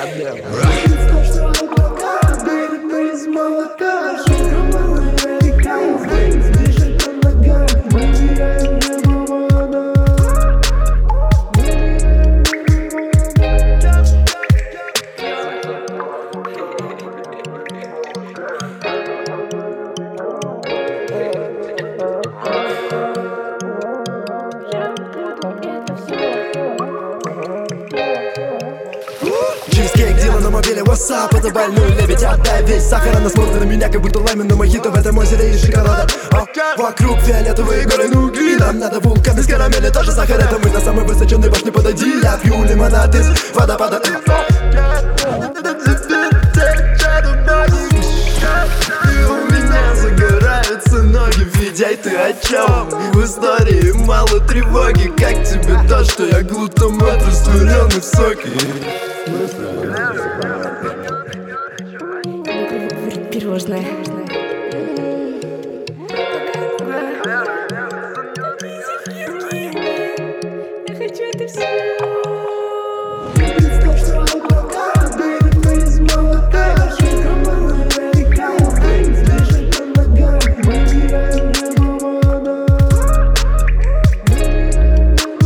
Представь, что облака, baby, мы из молока. Шоколадная река, дышит по ногам. Мы теряем небо, вода. Чизкейк, дело на мобиле, WhatsApp, это больной лебедь. Отдай весь сахар, она смотрит на меня, как будто лаймин на мохито в этом озере из шоколада. Вокруг фиолетовые горы нуги. Нам надо вулкан из карамели, тоже сахар. Это мы на самой высоченной башне, подойди. Я пью лимонад из водопада. И у меня загораются ноги. Видяй, ты о чем? В истории мало тревоги. Как тебе то, что я глутамат растворенный в соке? Пирожное. Я хочу это все. Представь, что облака, baby, мы из молока. Шоколадная река, дышит по ногам. Мы теряем небо, вода.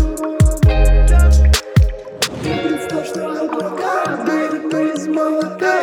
Представь, что облака, baby, мы из молока.